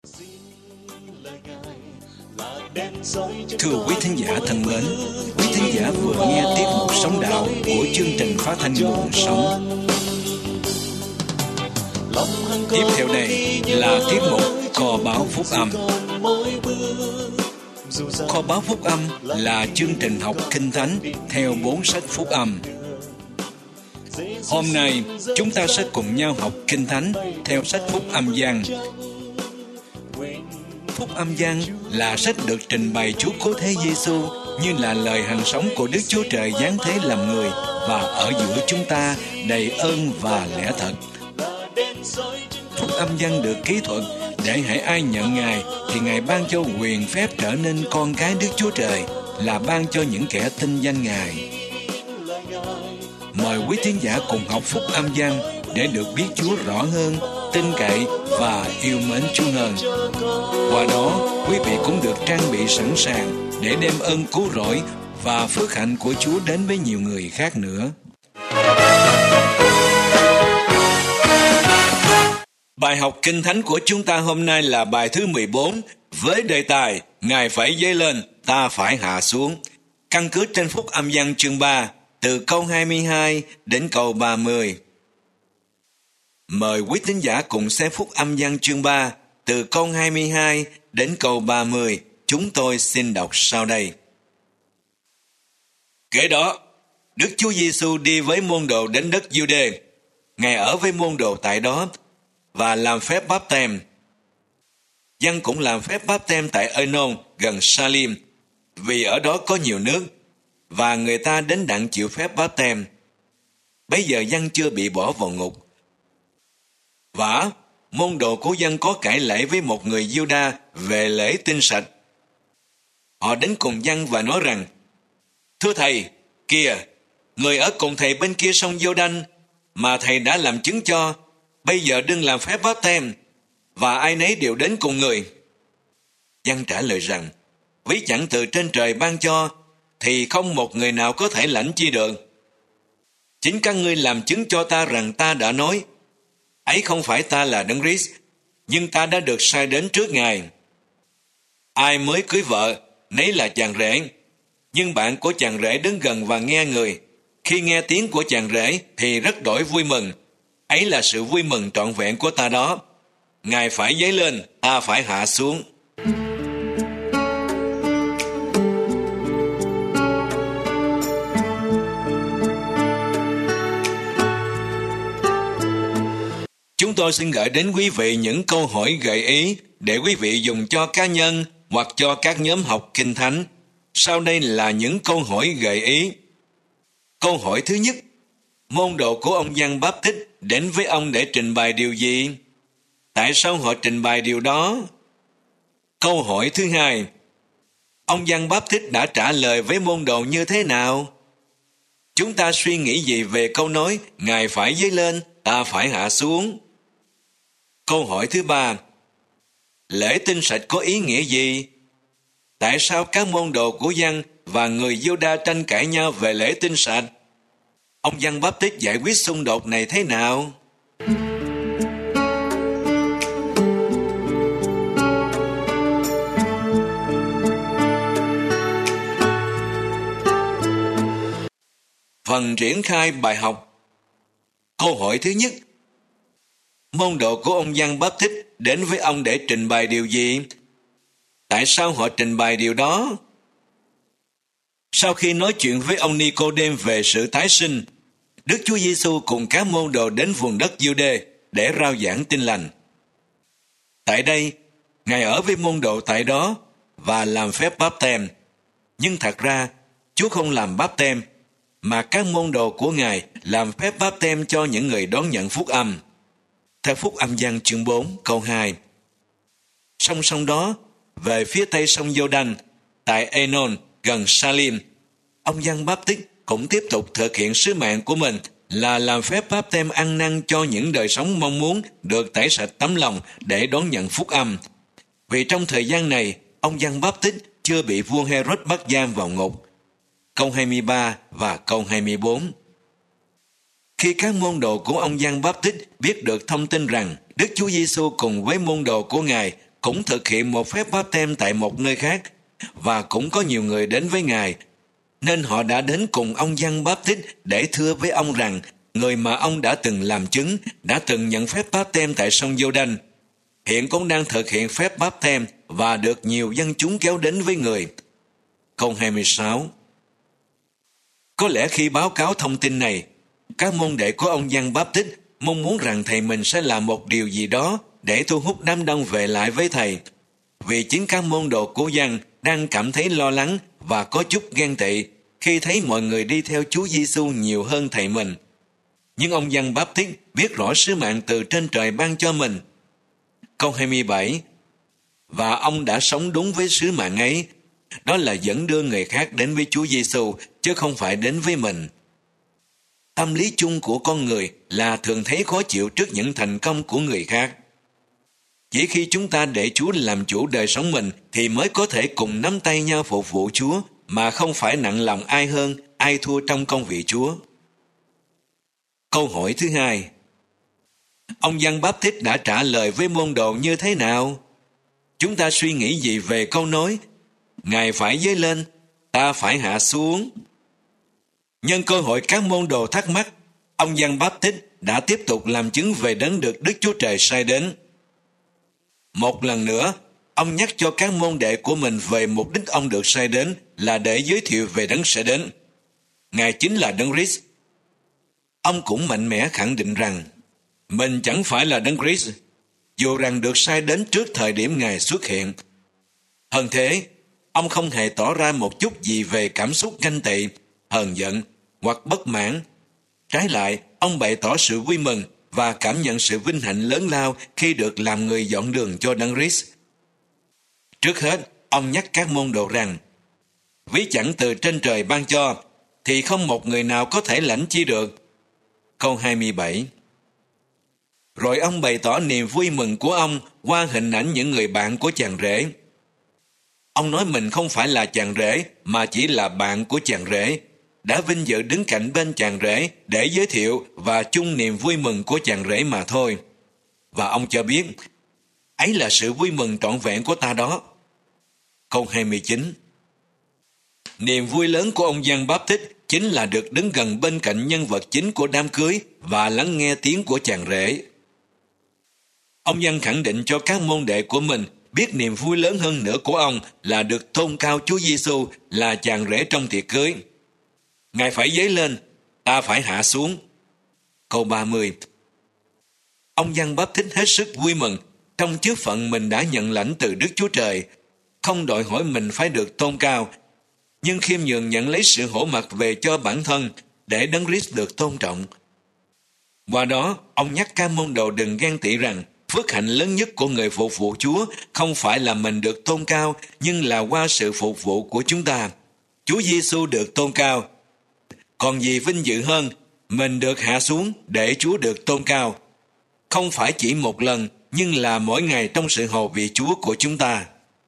Thưa quý thính giả thân mến, quý thính giả vừa nghe tiết mục Sống Đạo của chương trình phát thanh Nguồn Sống. Tiếp theo đây là tiết mục Kho Báu Phúc Âm. Kho Báu Phúc Âm là chương trình học Kinh Thánh theo 4 sách Phúc Âm. Hôm nay chúng ta sẽ cùng nhau học Kinh Thánh theo sách Phúc Âm Giăng. Phúc Âm Giăng là sách được trình bày Chúa Cứu Thế Giêsu như là lời hằng sống của Đức Chúa Trời giáng thế làm người và ở giữa chúng ta đầy ơn và lẽ thật. Phúc Âm Giăng được kỹ thuật để hễ ai nhận Ngài thì Ngài ban cho quyền phép trở nên con cái Đức Chúa Trời, là ban cho những kẻ tin danh Ngài. Mời quý thính giả cùng học Phúc Âm Giăng để được biết Chúa rõ hơn, tin cậy và yêu mến Chúa hơn. Qua đó, quý vị cũng được trang bị sẵn sàng để đem ơn cứu rỗi và phước hạnh của Chúa đến với nhiều người khác nữa. Bài học Kinh Thánh của chúng ta hôm nay là bài thứ 14 với đề tài Ngài phải dấy lên, ta phải hạ xuống. Căn cứ trên Phúc Âm Giăng chương 3 từ câu 22 đến câu 30. Mời quý thính giả cùng xem Phúc Âm Giăng chương 3 từ câu 22 đến câu 30. Chúng tôi xin đọc sau đây. Kể đó, Đức Chúa Giêsu đi với môn đồ đến đất Giu-đê. Ngài ở với môn đồ tại đó và làm phép báp têm. Giăng cũng làm phép báp têm tại Ê-nôn gần Sa-lim, vì ở đó có nhiều nước, và người ta đến đặng chịu phép báp têm. Bấy giờ Giăng chưa bị bỏ vào ngục. Vả, môn đồ của Giăng có cãi lẫy với một người Giu-đa về lễ tinh sạch. Họ đến cùng Giăng và nói rằng: Thưa thầy, kìa, người ở cùng thầy bên kia sông Giô-đanh mà thầy đã làm chứng cho, bây giờ đừng làm phép báp têm, và ai nấy đều đến cùng người. Giăng trả lời rằng: Ví chẳng từ trên trời ban cho, thì không một người nào có thể lãnh chi được. Chính các ngươi làm chứng cho ta rằng ta đã nói, ấy không phải ta là Đấng Christ, nhưng ta đã được sai đến trước Ngài. Ai mới cưới vợ, nấy là chàng rể, nhưng bạn của chàng rể đứng gần và nghe người. Khi nghe tiếng của chàng rể thì rất đổi vui mừng. Ấy là sự vui mừng trọn vẹn của ta đó. Ngài phải dấy lên, ta phải hạ xuống. Chúng tôi xin gửi đến quý vị những câu hỏi gợi ý để quý vị dùng cho cá nhân hoặc cho các nhóm học Kinh Thánh. Sau đây là những câu hỏi gợi ý. Câu hỏi thứ nhất: môn đồ của ông Giăng Báp-tít đến với ông để trình bày điều gì? Tại sao họ trình bày điều đó? Câu hỏi thứ hai: ông Giăng Báp-tít đã trả lời với môn đồ như thế nào? Chúng ta suy nghĩ gì về câu nói Ngài phải dấy lên, ta phải hạ xuống? Câu hỏi thứ ba: lễ tinh sạch có ý nghĩa gì? Tại sao các môn đồ của Giăng và người Giô-đa tranh cãi nhau về lễ tinh sạch? Ông Giăng Báp-tít giải quyết xung đột này thế nào? Phần triển khai bài học. Câu hỏi thứ nhất: môn đồ của ông Giăng Báp-tít đến với ông để trình bày điều gì? Tại sao họ trình bày điều đó? Sau khi nói chuyện với ông Ni-cô-đêm về sự tái sinh, Đức Chúa Giêsu cùng các môn đồ đến vùng đất Giu-đê để rao giảng tin lành. Tại đây, Ngài ở với môn đồ tại đó và làm phép báp têm. Nhưng thật ra, Chúa không làm báp têm, mà các môn đồ của Ngài làm phép báp têm cho những người đón nhận phúc âm. Theo Phúc Âm Giăng chương 4 câu 2. Song song đó, về phía tây sông Giô-đanh, tại Ê-nôn gần Sa-lim, ông Giăng Báp-tít cũng tiếp tục thực hiện sứ mạng của mình là làm phép báp têm ăn năn cho những đời sống mong muốn được tẩy sạch tấm lòng để đón nhận phúc âm. Vì trong thời gian này, ông Giăng Báp-tít chưa bị vua Hê-rốt bắt giam vào ngục. Câu 23 và câu 24. Khi các môn đồ của ông Giăng Báp-tít biết được thông tin rằng Đức Chúa Giêsu cùng với môn đồ của Ngài cũng thực hiện một phép báp têm tại một nơi khác, và cũng có nhiều người đến với Ngài, nên họ đã đến cùng ông Giăng Báp Tít để thưa với ông rằng người mà ông đã từng làm chứng, đã từng nhận phép báp têm tại sông Giô-đanh, hiện cũng đang thực hiện phép báp têm và được nhiều dân chúng kéo đến với người. Câu 26. Có lẽ khi báo cáo thông tin này, các môn đệ của ông Giăng Báp Tít mong muốn rằng thầy mình sẽ làm một điều gì đó để thu hút đám đông về lại với thầy, vì chính các môn đồ của Giăng đang cảm thấy lo lắng và có chút ghen tị khi thấy mọi người đi theo Chúa Giêsu nhiều hơn thầy mình. Nhưng ông Giăng Báp Tít biết rõ sứ mạng từ trên trời ban cho mình. Câu 27. Và ông đã sống đúng với sứ mạng ấy, đó là dẫn đưa người khác đến với Chúa Giêsu chứ không phải đến với mình. Tâm lý chung của con người là thường thấy khó chịu trước những thành công của người khác. Chỉ khi chúng ta để Chúa làm chủ đời sống mình thì mới có thể cùng nắm tay nhau phục vụ Chúa, mà không phải nặng lòng ai hơn, ai thua trong công vị Chúa. Câu hỏi thứ hai. Ông Giăng Báp Tít đã trả lời với môn đồ như thế nào? Chúng ta suy nghĩ gì về câu nói Ngài phải dấy lên, ta phải hạ xuống? Nhân cơ hội các môn đồ thắc mắc, ông Giăng Báp Tít đã tiếp tục làm chứng về đấng được Đức Chúa Trời sai đến. Một lần nữa, ông nhắc cho các môn đệ của mình về mục đích ông được sai đến là để giới thiệu về đấng sẽ đến. Ngài chính là đấng Christ. Ông cũng mạnh mẽ khẳng định rằng mình chẳng phải là đấng Christ, dù rằng được sai đến trước thời điểm Ngài xuất hiện. Hơn thế, ông không hề tỏ ra một chút gì về cảm xúc ganh tị, hờn giận hoặc bất mãn. Trái lại, ông bày tỏ sự vui mừng và cảm nhận sự vinh hạnh lớn lao khi được làm người dọn đường cho đấng Christ. Trước hết, ông nhắc các môn đồ rằng ví chẳng từ trên trời ban cho thì không một người nào có thể lãnh chi được. Câu 27. Rồi ông bày tỏ niềm vui mừng của ông qua hình ảnh những người bạn của chàng rể. Ông nói mình không phải là chàng rể mà chỉ là bạn của chàng rể, đã vinh dự đứng cạnh bên chàng rể để giới thiệu và chung niềm vui mừng của chàng rể mà thôi. Và ông cho biết, ấy là sự vui mừng trọn vẹn của ta đó. Câu 29. Niềm vui lớn của ông Giăng Báp Tít chính là được đứng gần bên cạnh nhân vật chính của đám cưới và lắng nghe tiếng của chàng rể. Ông Giăng khẳng định cho các môn đệ của mình biết niềm vui lớn hơn nữa của ông là được tôn cao Chúa Giêsu là chàng rể trong tiệc cưới. Ngài phải dấy lên, ta phải hạ xuống. Câu 30. Ông Giăng Báp Tít hết sức vui mừng trong chức phận mình đã nhận lãnh từ Đức Chúa Trời, không đòi hỏi mình phải được tôn cao, nhưng khiêm nhường nhận lấy sự hổ mặc về cho bản thân để đấng Christ được tôn trọng. Qua đó, ông nhắc các môn đồ đừng ghen tị rằng phước hạnh lớn nhất của người phục vụ Chúa không phải là mình được tôn cao, nhưng là qua sự phục vụ của chúng ta. Chúa Giêsu được tôn cao. Còn gì vinh dự hơn, mình được hạ xuống để Chúa được tôn cao. Không phải chỉ một lần, nhưng là mỗi ngày trong sự hầu vị Chúa của chúng ta.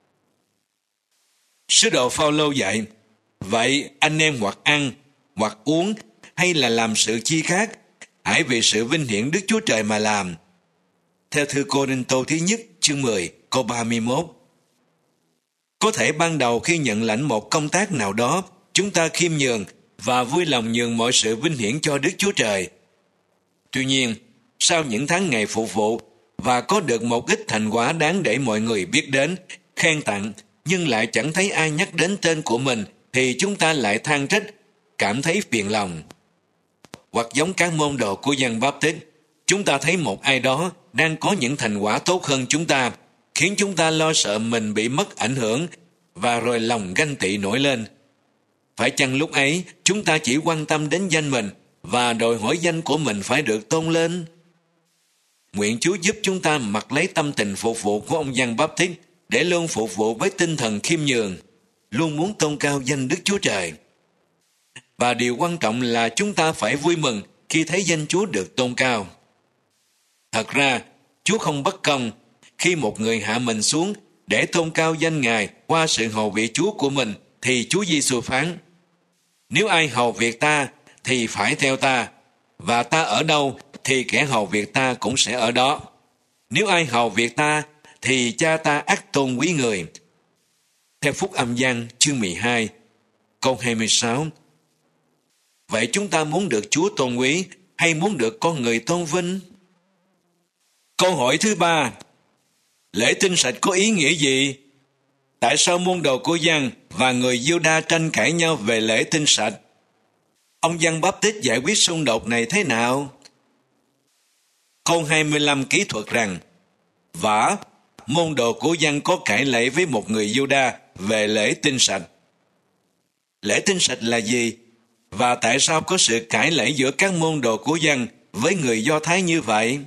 Sứ đồ Phao-lô dạy, vậy anh em hoặc ăn, hoặc uống, hay là làm sự chi khác, hãy vì sự vinh hiển Đức Chúa Trời mà làm. Theo thư Cô-rinh-tô thứ nhất, chương 10, câu 31. Có thể ban đầu khi nhận lãnh một công tác nào đó, chúng ta khiêm nhường và vui lòng nhường mọi sự vinh hiển cho Đức Chúa Trời. Tuy nhiên, sau những tháng ngày phục vụ và có được một ít thành quả đáng để mọi người biết đến, khen tặng, nhưng lại chẳng thấy ai nhắc đến tên của mình, thì chúng ta lại than trách, cảm thấy phiền lòng. Hoặc giống các môn đồ của Giăng Báp Tít, chúng ta thấy một ai đó đang có những thành quả tốt hơn chúng ta, khiến chúng ta lo sợ mình bị mất ảnh hưởng, và rồi lòng ganh tị nổi lên. Phải chăng lúc ấy chúng ta chỉ quan tâm đến danh mình và đòi hỏi danh của mình phải được tôn lên? Nguyện Chúa giúp chúng ta mặc lấy tâm tình phục vụ của ông Giăng Báp Tít để luôn phục vụ với tinh thần khiêm nhường, luôn muốn tôn cao danh Đức Chúa Trời. Và điều quan trọng là chúng ta phải vui mừng khi thấy danh Chúa được tôn cao. Thật ra, Chúa không bất công khi một người hạ mình xuống để tôn cao danh Ngài qua sự hầu việc Chúa của mình, thì Chúa Giêsu phán: nếu ai hầu việc ta thì phải theo ta, và ta ở đâu thì kẻ hầu việc ta cũng sẽ ở đó. Nếu ai hầu việc ta thì Cha ta ắt tôn quý người. Theo Phúc Âm Giăng chương 12, câu 26. Vậy chúng ta muốn được Chúa tôn quý hay muốn được con người tôn vinh? Câu hỏi thứ ba, lễ tinh sạch có ý nghĩa gì? Tại sao môn đồ của Giăng và người Giu-đa tranh cãi nhau về lễ tinh sạch? Ông Giăng Báp-tít giải quyết xung đột này thế nào? Câu 25 kỹ thuật rằng, vả, môn đồ của Giăng có cãi lẫy với một người Giu-đa về lễ tinh sạch. Lễ tinh sạch là gì? Và tại sao có sự cãi lẫy giữa các môn đồ của Giăng với người Do Thái như vậy?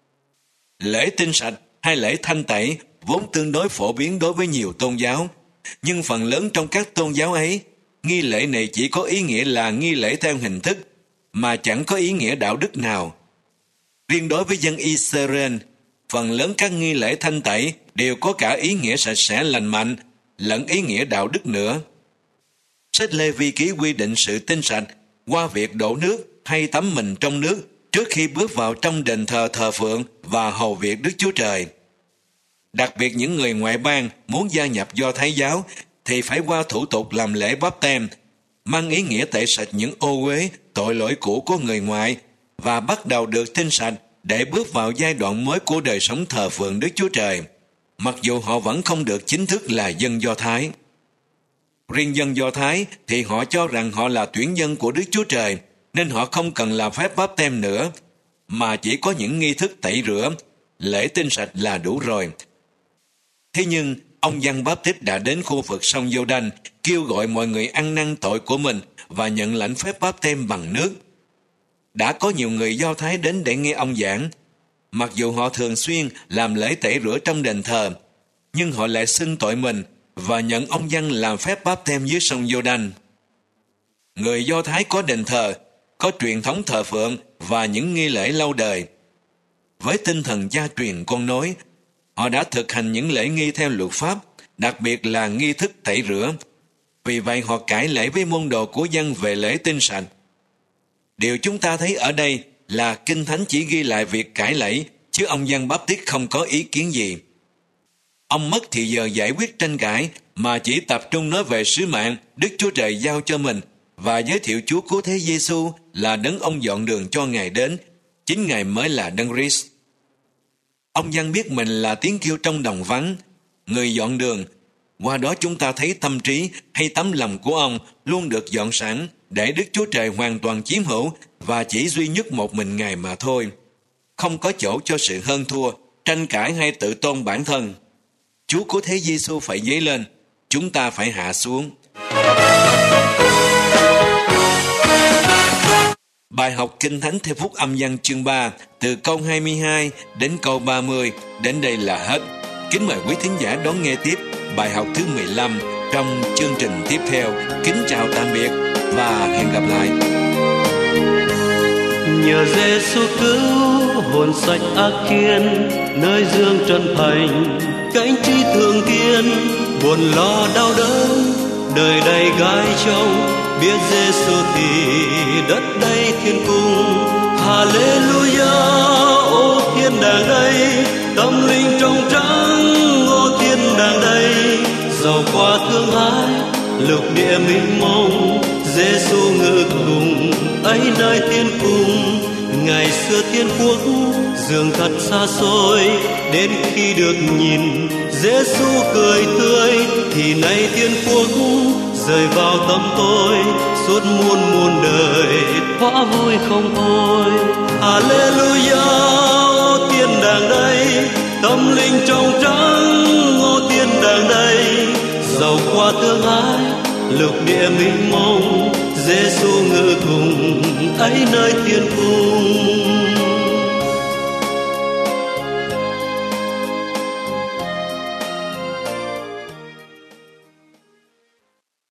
Lễ tinh sạch hay lễ thanh tẩy vốn tương đối phổ biến đối với nhiều tôn giáo, nhưng phần lớn trong các tôn giáo ấy, nghi lễ này chỉ có ý nghĩa là nghi lễ theo hình thức, mà chẳng có ý nghĩa đạo đức nào. Riêng đối với dân Israel, phần lớn các nghi lễ thanh tẩy đều có cả ý nghĩa sạch sẽ lành mạnh, lẫn ý nghĩa đạo đức nữa. Sách Lê-vi ký quy định sự tinh sạch qua việc đổ nước hay tắm mình trong nước trước khi bước vào trong đền thờ thờ phượng và hầu việc Đức Chúa Trời. Đặc biệt những người ngoại bang muốn gia nhập Do Thái giáo thì phải qua thủ tục làm lễ báp-têm, mang ý nghĩa tẩy sạch những ô uế, tội lỗi cũ của người ngoại và bắt đầu được tinh sạch để bước vào giai đoạn mới của đời sống thờ phượng Đức Chúa Trời, mặc dù họ vẫn không được chính thức là dân Do Thái. Riêng dân Do Thái thì họ cho rằng họ là tuyển dân của Đức Chúa Trời, nên họ không cần làm phép báp-têm nữa, mà chỉ có những nghi thức tẩy rửa, lễ tinh sạch là đủ rồi. Thế nhưng, ông Giăng Báp-tít đã đến khu vực sông Giô-đanh, kêu gọi mọi người ăn năn tội của mình và nhận lãnh phép báp-têm bằng nước. Đã có nhiều người Do Thái đến để nghe ông giảng. Mặc dù họ thường xuyên làm lễ tẩy rửa trong đền thờ, nhưng họ lại xưng tội mình và nhận ông Giăng làm phép báp-têm dưới sông Giô-đanh. Người Do Thái có đền thờ, có truyền thống thờ phượng và những nghi lễ lâu đời. Với tinh thần gia truyền con nối, họ đã thực hành những lễ nghi theo luật pháp, đặc biệt là nghi thức tẩy rửa. Vì vậy họ cãi lẫy với môn đồ của Giăng về lễ tinh sạch. Điều chúng ta thấy ở đây là Kinh Thánh chỉ ghi lại việc cãi lẫy, chứ ông Giăng Báp-tít không có ý kiến gì. Ông mất thì giờ giải quyết tranh cãi mà chỉ tập trung nói về sứ mạng Đức Chúa Trời giao cho mình và giới thiệu Chúa Cứu Thế Giêsu là đấng ông dọn đường cho Ngài đến, chính Ngài mới là đấng Christ. Ông Giăng biết mình là tiếng kêu trong đồng vắng, người dọn đường. Qua đó chúng ta thấy tâm trí hay tấm lòng của ông luôn được dọn sẵn để Đức Chúa Trời hoàn toàn chiếm hữu và chỉ duy nhất một mình Ngài mà thôi. Không có chỗ cho sự hơn thua, tranh cãi hay tự tôn bản thân. Chúa Cứu Thế Giêsu phải dấy lên, chúng ta phải hạ xuống. Bài học Kinh Thánh theo Phúc Âm Giăng chương 3 từ câu 22 đến câu 30 đến đây là hết. Kính mời quý thính giả đón nghe tiếp bài học thứ 15 trong chương trình tiếp theo. Kính chào tạm biệt và hẹn gặp lại. Nhờ Giêsu cứu hồn sạch ác kiên, nơi dương trần thành cánh chi thượng thiên, buồn lo đau đớn đời đầy gai trong, biết Giêsu thì đất đây thiên cung. Hallelujah, ô thiên đàng đây, tâm linh trong trắng, ô thiên đàng đây, giàu qua thương ái lục địa mênh mông, Giêsu ngự cùng ấy nơi thiên cung. Ngày xưa thiên quốc dường thật xa xôi, đến khi được nhìn Giêsu cười tươi, thì nay thiên quốc rời vào tâm tôi, suốt muôn muôn đời hóa vui không thôi. Hallelujah, thiên đàng đây, tâm linh trong trắng, ô thiên đàng đây, giàu qua tương ái lục địa mênh mông, Giêsu ngự cùng ấy nơi thiên cung.